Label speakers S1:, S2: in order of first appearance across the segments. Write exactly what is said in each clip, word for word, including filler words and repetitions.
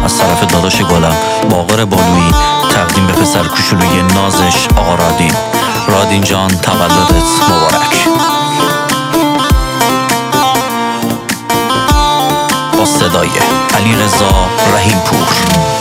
S1: از طرف داداش گلم باقر بانویی، تقدیم به پسر کوچولوی نازش آقا رادین. رادین جان تولدت مبارک. با صدای علیرضا رحیم پور.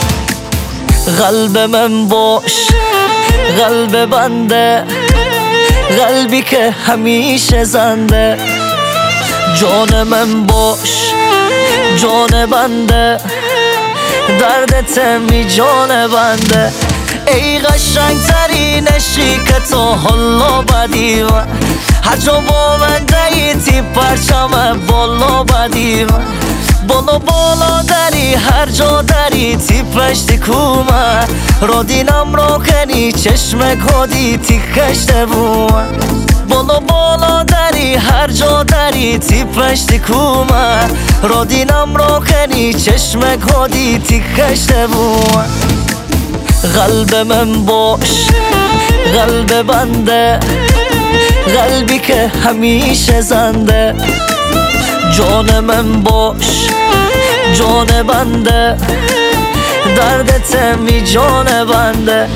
S2: قلب من باش قلب بنده، قلبی که همیشه زنده. جان من باش جان بنده، دردت می جان بنده. ای قشنگ ترین عشقی که تو حالا بدی من، هر جا با من دیتی پرچم بالا بدی من. بالا بالا داری هر جا داری تی پشتی کومه، را دینم را کنی چشم کدی تی کشته بومه. بالا بالا داری هر جا داری تی پشتی کومه، را دینم را کنی چشم کدی تی کشته بومه. قلب من باش قلب بنده، قلبی که همیشه زنده. جان من باش جان بنده، دردت می جان بنده.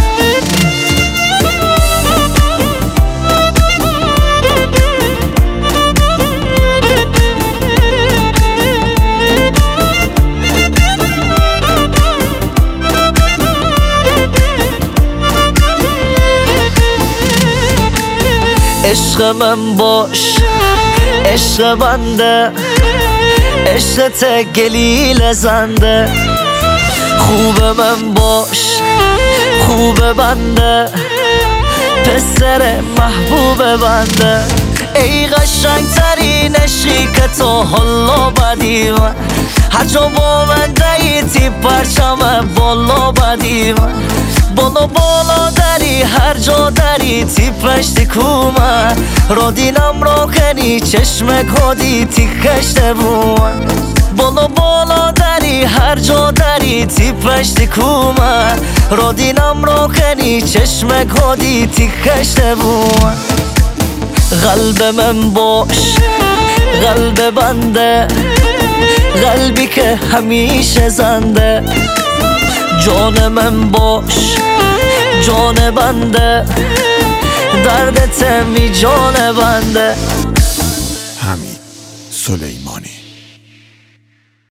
S2: عشق من باش عشق بنده، عشقت گلیل زنده. خوب من باش خوب بنده، پسر محبوب بنده. ای قشنگ ترین عشقی که تو حالا بدی من، هر جا با من دیتی پرچم بالا بدی من. بالا بالا داری هر جا داری تی پشتی کومه، را دینم را کنی چشم کدی تی کشته بومه. بالا بالا داری هر جا داری تی پشتی کومه، را دینم را کنی چشم کدی تی کشته بومه. قلب من باش قلب بنده، قلبی که همیشه زنده. جان من باش جان بنده، دردت می جان بنده.
S3: حمید سلیمی.